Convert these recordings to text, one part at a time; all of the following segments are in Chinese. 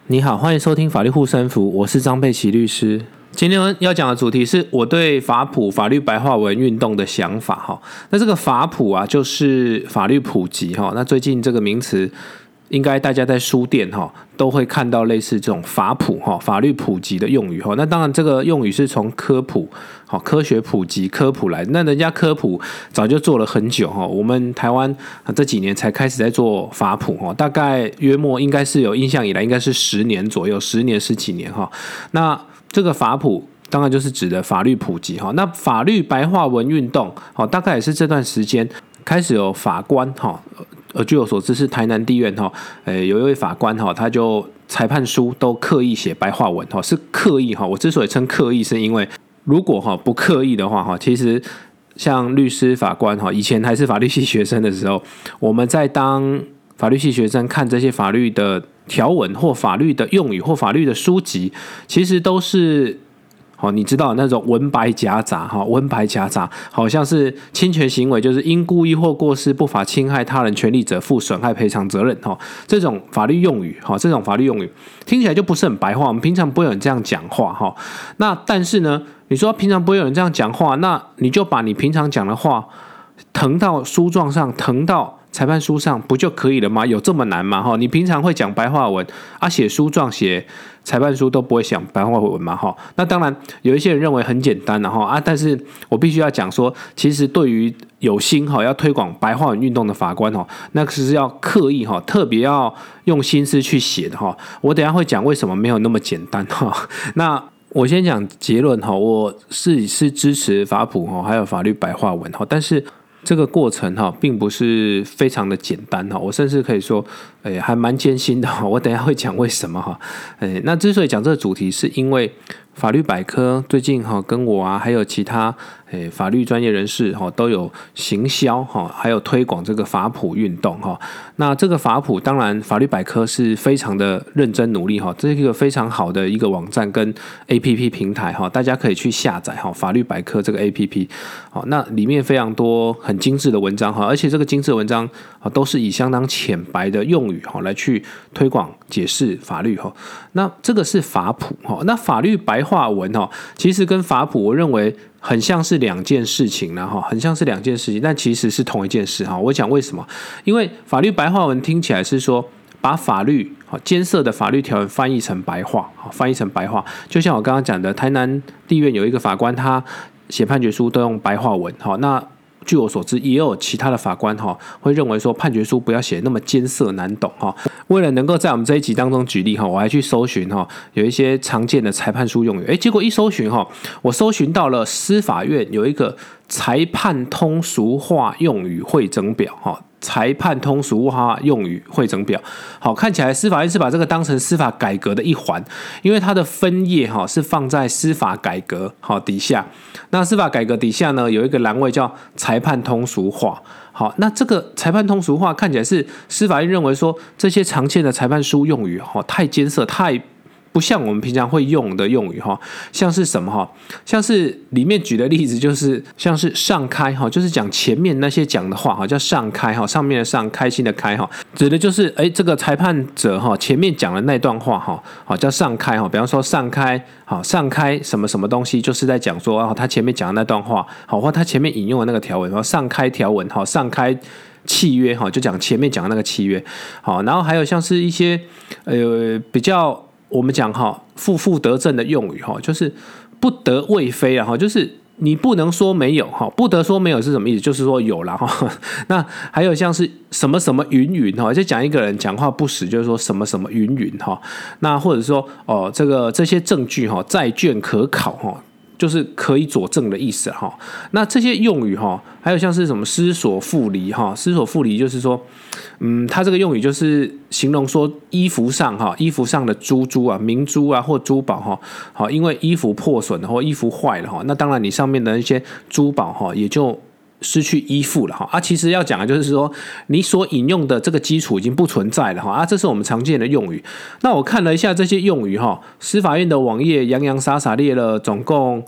你好，欢迎收听法律护身符，我是张佩琪律师。今天要讲的主题是我对法普法律白话文运动的想法哈。那这个法普啊，就是法律普及哈。那最近这个名词，应该大家在书店哈都会看到类似这种法普哈法律普及的用语哈。那当然这个用语是从科普好科学普及科普来的，那人家科普早就做了很久哈。我们台湾这几年才开始在做法普哈，大概约莫应该是有印象以来应该是10年左右，10年10几年哈。那这个法普当然就是指的法律普及哈。那法律白话文运动好，大概也是这段时间开始有法官哈。据我所知是台南地院有一位法官他就裁判书都刻意写白话文是刻意我之所以称刻意是因为如果不刻意的话其实像律师法官以前还是法律系学生的时候，我们在当法律系学生看这些法律的条文或法律的用语或法律的书籍，其实都是你知道那种文白夹杂文白夹杂，好像是侵权行为就是因故意或过失不法侵害他人权利者负损害赔偿责任这种法律用语听起来就不是很白话，我们平常不会有人这样讲话那但是呢，你说平常不会有人这样讲话，那你就把你平常讲的话誊到书状上，誊到裁判书上不就可以了吗？有这么难吗？你平常会讲白话文写书状写裁判书都不会讲白话文嘛？那当然有一些人认为很简单但是我必须要讲说，其实对于有心要推广白话文运动的法官那是要刻意特别要用心思去写的我等一下会讲为什么没有那么简单那我先讲结论我是支持法普还有法律白话文但是这个过程并不是非常的简单我甚至可以说还蛮艰辛的我等一下会讲为什么那之所以讲这个主题是因为法律百科最近跟我还有其他法律专业人士都有行销还有推广这个法普运动那这个法普当然法律百科是非常的认真努力这是一个非常好的一个网站跟 APP 平台大家可以去下载法律百科这个 APP 那里面非常多很精致的文章而且这个精致的文章都是以相当浅白的用语来去推广解释法律那这个是法普那法律白话文其实跟法普我认为很像是两件事情很像是两件事情，但其实是同一件事我讲为什么？因为法律白话文听起来是说把法律艰涩的法律条文翻译成白话，就像我刚刚讲的，台南地院有一个法官，他写判决书都用白话文那据我所知，也有其他的法官会认为说判决书不要写那么艰涩难懂为了能够在我们这一集当中举例我还去搜寻有一些常见的裁判书用语，结果一搜寻我搜寻到了司法院有一个裁判通俗化用语汇整表裁判通俗化用语汇整表看起来司法院是把这个当成司法改革的一环，因为它的分页是放在司法改革底下，那司法改革底下呢有一个栏位叫裁判通俗化那这个裁判通俗化看起来是司法院认为说这些常见的裁判书用语太艰涩，太不像我们平常会用的用语像是什么像是里面举的例子就是像是上开就是讲前面那些讲的话叫上开上面的上开心的开指的就是这个裁判者前面讲的那段话叫上开比方说上开什么什么东西，就是在讲说他前面讲的那段话或他前面引用的那个条文上开条文上开契约就讲前面讲的那个契约然后还有像是一些比较我们讲负得正的用语就是不得为非就是你不能说没有不得说没有是什么意思？就是说有啦那还有像是什么什么云云就讲一个人讲话不实，就是说什么什么云云那或者说这些证据在卷可考就是可以佐证的意思那这些用语还有像是什么失所附离失所附离就是说它这个用语就是形容说衣服上的珠明珠或珠宝因为衣服破损或衣服坏了那当然你上面的一些珠宝也就失去依附了其实要讲的就是说你所引用的这个基础已经不存在了这是我们常见的用语。那我看了一下这些用语司法院的网页洋洋洒洒列了总共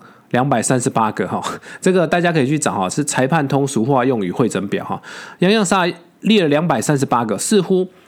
238个这个大家可以去找是裁判通俗化用语汇整表洋洋洒洒列了238个，似乎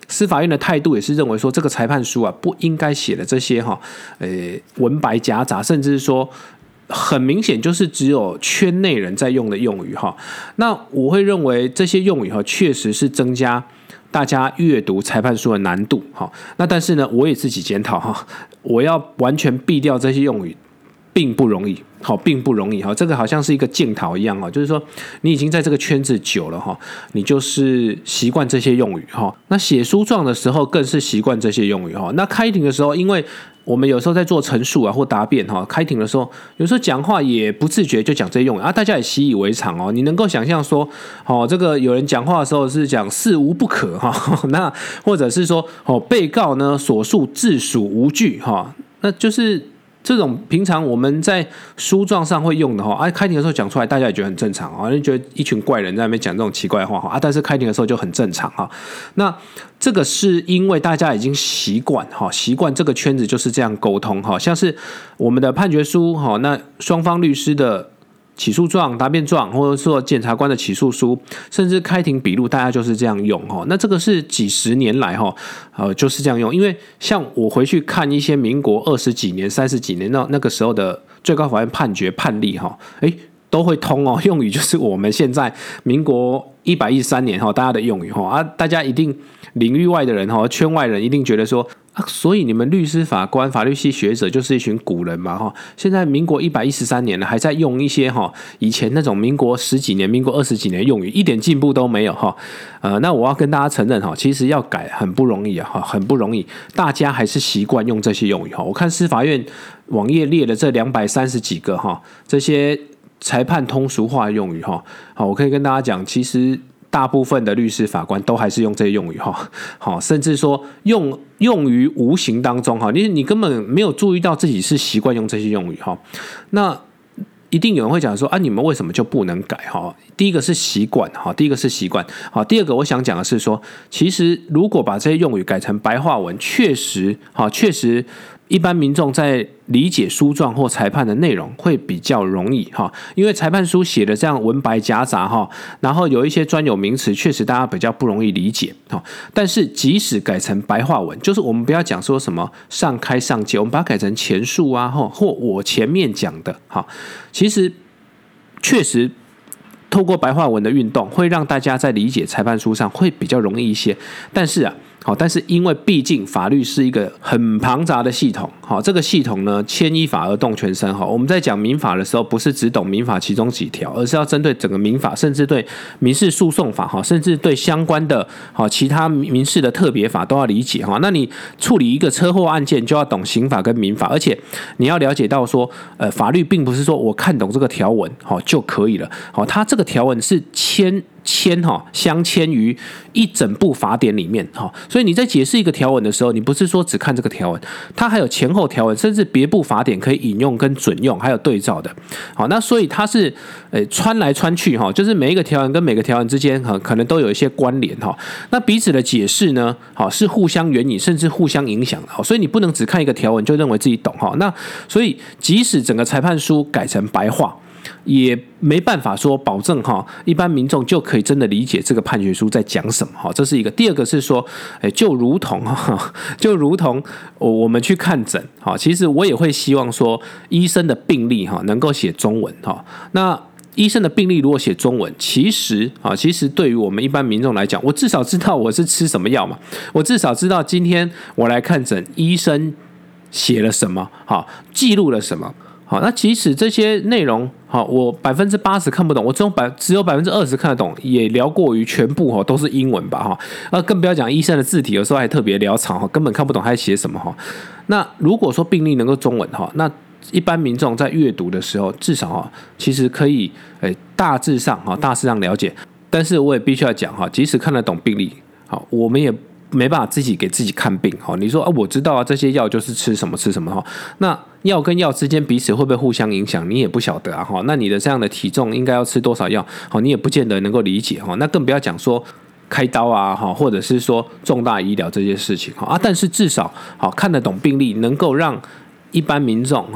司法院的态度也是认为说这个裁判书啊不应该写的这些文白夹杂，甚至是说很明显就是只有圈内人在用的用语哈。那我会认为这些用语哈确实是增加大家阅读裁判书的难度哈。那但是呢，我也自己检讨哈，我要完全避掉这些用语并不容易。好，并不容易哈，这个好像是一个检讨一样哈，就是说你已经在这个圈子久了哈，你就是习惯这些用语哈。那写诉状的时候更是习惯这些用语哈。那开庭的时候，因为我们有时候在做陈述啊或答辩哈，开庭的时候有时候讲话也不自觉就讲这些用语啊，大家也习以为常哦。你能够想象说，这个有人讲话的时候是讲事无不可哈，那或者是说被告呢所述自属无据哈，那就是这种平常我们在书状上会用的开庭的时候讲出来，大家也觉得很正常就觉得一群怪人在那边讲这种奇怪的话但是开庭的时候就很正常那这个是因为大家已经习惯这个圈子就是这样沟通像是我们的判决书那双方律师的起诉状、答辩状，或者说检察官的起诉书，甚至开庭笔录，大家就是这样用那这个是几十年来就是这样用。因为像我回去看一些民国20几年、30几年那个时候的最高法院判决判例都会通用语就是我们现在民国113年大家的用语大家一定领域外的人圈外人一定觉得说所以你们律师、法官、法律系学者就是一群古人嘛现在民国113年了，还在用一些以前那种民国10几年、民国20几年的用语，一点进步都没有那我要跟大家承认其实要改很不容易很不容易，大家还是习惯用这些用语我看司法院网页列了这230几个这些裁判通俗化的用语我可以跟大家讲，其实大部分的律师法官都还是用这些用语甚至说用于无形当中你根本没有注意到自己是习惯用这些用语那一定有人会讲说你们为什么就不能改第一个是习惯第二个我想讲的是说，其实如果把这些用语改成白话文，确实一般民众在理解书状或裁判的内容会比较容易因为裁判书写的这样文白夹杂然后有一些专有名词确实大家比较不容易理解但是即使改成白话文，就是我们不要讲说什么上开上解，我们把它改成前述或我前面讲的其实确实透过白话文的运动会让大家在理解裁判书上会比较容易一些，但是因为毕竟法律是一个很庞杂的系统这个系统呢牵一发而动全身我们在讲民法的时候，不是只懂民法其中几条，而是要针对整个民法，甚至对民事诉讼法甚至对相关的其他民事的特别法都要理解那你处理一个车祸案件就要懂刑法跟民法，而且你要了解到说法律并不是说我看懂这个条文就可以了它这个条文是镶嵌于一整部法典里面所以你在解释一个条文的时候，你不是说只看这个条文，它还有前后条文，甚至别部法典可以引用跟准用，还有对照的那所以它是穿来穿去就是每一个条文跟每个条文之间可能都有一些关联那彼此的解释呢是互相援引甚至互相影响的所以你不能只看一个条文就认为自己懂那所以即使整个裁判书改成白话，也没办法说保证一般民众就可以真的理解这个判决书在讲什么这是一个。第二个是说就如同我们去看诊其实我也会希望说医生的病历能够写中文那医生的病历如果写中文，其实对于我们一般民众来讲，我至少知道我是吃什么药嘛，我至少知道今天我来看诊，医生写了什么记录了什么那即使这些内容我80%看不懂，我只有20%看得懂，也聊过于全部都是英文吧更不要讲医生的字体，有时候还特别潦草根本看不懂他在写什么那如果说病历能够中文那一般民众在阅读的时候，至少其实可以大致上了解。但是我也必须要讲即使看得懂病历我们也没办法自己给自己看病你说我知道这些药就是吃什么那药跟药之间彼此会不会互相影响，你也不晓得那你的这样的体重应该要吃多少药你也不见得能够理解那更不要讲说开刀或者是说重大医疗这些事情但是至少看得懂病历，能够让一般民众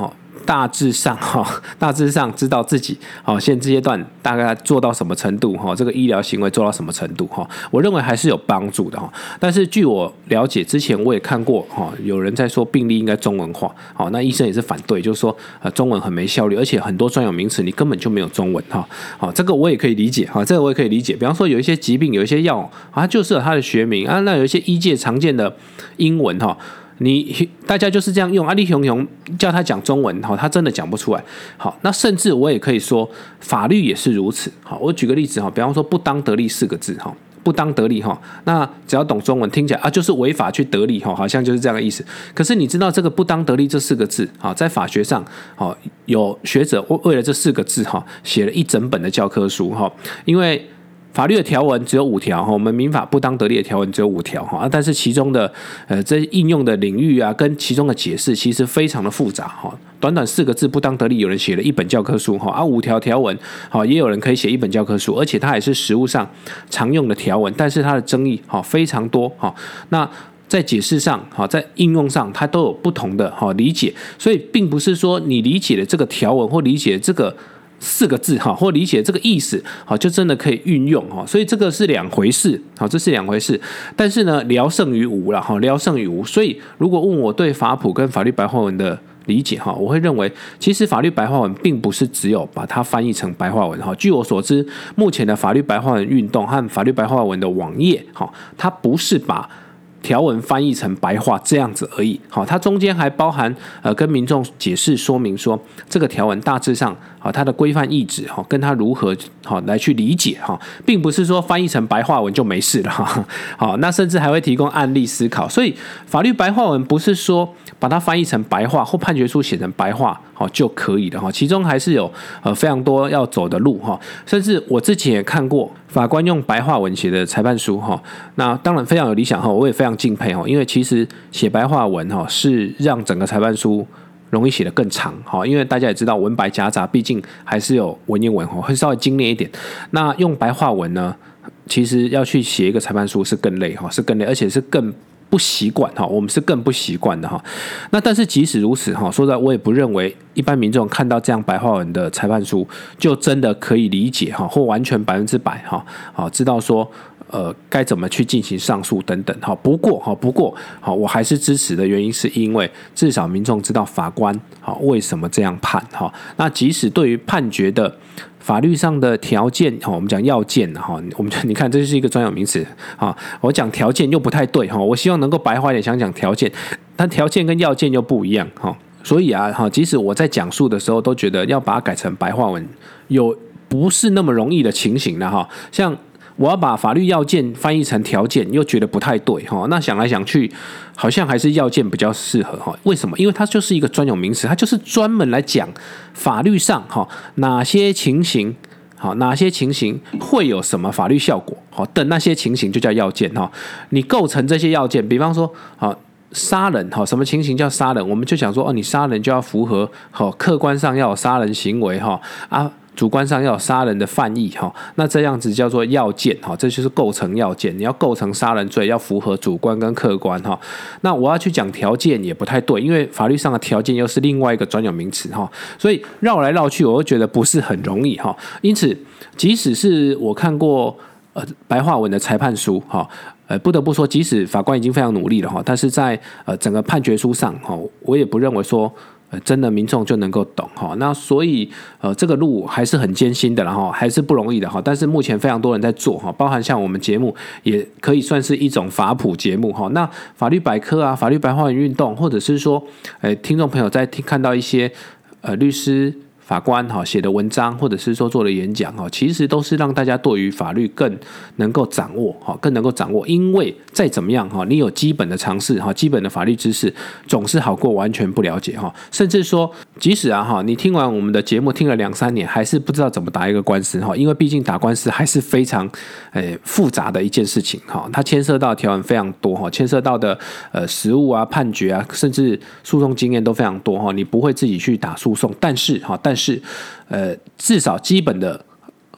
大致上知道自己现阶段大概做到什么程度这个医疗行为做到什么程度我认为还是有帮助的但是据我了解，之前我也看过有人在说病历应该中文化那医生也是反对，就是说中文很没效率，而且很多专有名词你根本就没有中文这个我也可以理解比方说有一些疾病有一些药它就是有它的学名那有一些医界常见的英文大家就是这样用你熊叫他讲中文他真的讲不出来那甚至我也可以说法律也是如此我举个例子比方说不当得利4个字不当得利那只要懂中文听起来就是违法去得利好像就是这样的意思。可是你知道这个不当得利这4个字在法学上有学者为了这4个字写了一整本的教科书因为法律的条文只有5条我们民法不当得利的条文只有5条但是其中的这应用的领域跟其中的解释其实非常的复杂短短4个字不当得利有人写了一本教科书5条条文也有人可以写一本教科书，而且它也是实务上常用的条文，但是它的争议非常多那在解释上在应用上它都有不同的理解，所以并不是说你理解了这个条文或理解这个4个字或理解这个意思就真的可以运用所以这个是两回事这是两回事。但是呢聊胜于无啦聊胜于无。所以如果问我对法普跟法律白话文的理解我会认为其实法律白话文并不是只有把它翻译成白话文据我所知目前的法律白话文运动和法律白话文的网页它不是把条文翻译成白话这样子而已它中间还包含跟民众解释说明说这个条文大致上它的规范意旨跟它如何来去理解并不是说翻译成白话文就没事了那甚至还会提供案例思考。所以法律白话文不是说把它翻译成白话或判决书写成白话就可以了其中还是有非常多要走的路甚至我之前也看过法官用白话文写的裁判书那当然非常有理想我也非常敬佩因为其实写白话文是让整个裁判书容易写得更长因为大家也知道文白夹杂毕竟还是有文言文会稍微精炼一点，那用白话文呢其实要去写一个裁判书是更累而且是更不习惯我们是更不习惯的那但是即使如此说实在我也不认为一般民众看到这样白话文的裁判书就真的可以理解或完全100%知道说该怎么去进行上诉等等不过我还是支持的原因是因为至少民众知道法官为什么这样判那即使对于判决的法律上的条件我们讲要件你看这就是一个专有名词我讲条件又不太对我希望能够白话一点想讲条件，但条件跟要件又不一样所以即使我在讲述的时候都觉得要把它改成白话文有不是那么容易的情形了像我要把法律要件翻译成条件又觉得不太对那想来想去好像还是要件比较适合为什么？因为它就是一个专有名词，它就是专门来讲法律上哪些情形会有什么法律效果等那些情形就叫要件你构成这些要件，比方说杀人什么情形叫杀人，我们就想说你杀人就要符合客观上要有杀人行为主观上要有杀人的犯意那这样子叫做要件这就是构成要件，你要构成杀人罪要符合主观跟客观那我要去讲条件也不太对，因为法律上的条件又是另外一个专有名词所以绕来绕去我会觉得不是很容易因此即使是我看过白话文的裁判书不得不说即使法官已经非常努力了但是在整个判决书上我也不认为说真的民众就能够懂那所以这个路还是很艰辛的啦还是不容易的但是目前非常多人在做包含像我们节目也可以算是一种法普节目那法律百科法律白话文运动，或者是说听众朋友在看到一些律师法官写的文章，或者是说做的演讲其实都是让大家对于法律更能够掌握因为再怎么样你有基本的常识基本的法律知识总是好过完全不了解甚至说即使你听完我们的节目听了2-3年还是不知道怎么打一个官司因为毕竟打官司还是非常复杂的一件事情它牵涉到的条文非常多牵涉到的实务判决甚至诉讼经验都非常多你不会自己去打诉讼，但是至少基本的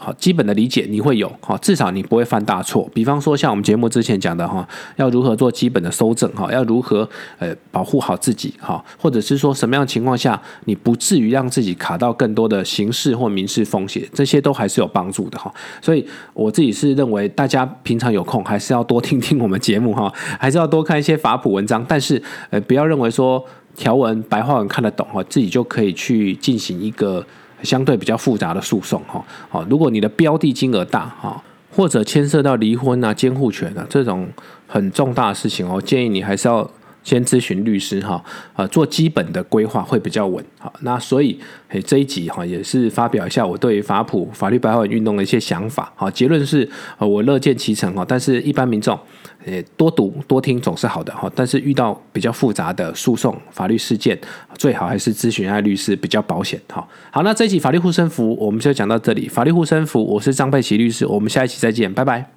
好，基本的理解你会有，好，至少你不会犯大错。比方说像我们节目之前讲的哈，要如何做基本的搜证哈，要如何保护好自己哈，或者是说什么样的情况下你不至于让自己卡到更多的刑事或民事风险，这些都还是有帮助的哈。所以我自己是认为大家平常有空还是要多听听我们节目哈，还是要多看一些法普文章，但是不要认为说条文白话文看得懂哈，自己就可以去进行一个相对比较复杂的诉讼哈。如果你的标的金额大哈，或者牵涉到离婚啊、监护权啊这种很重大的事情哦，建议你还是要先咨询律师哈，做基本的规划会比较稳。好，那所以这一集哈也是发表一下我对法普法律白话文运动的一些想法。好，结论是我乐见其成哈，但是一般民众多读多听总是好的哈，但是遇到比较复杂的诉讼法律事件，最好还是咨询一下律师比较保险。好，那这一集法律护身符我们就讲到这里。法律护身符，我是张佩琪律师，我们下一期再见，拜拜。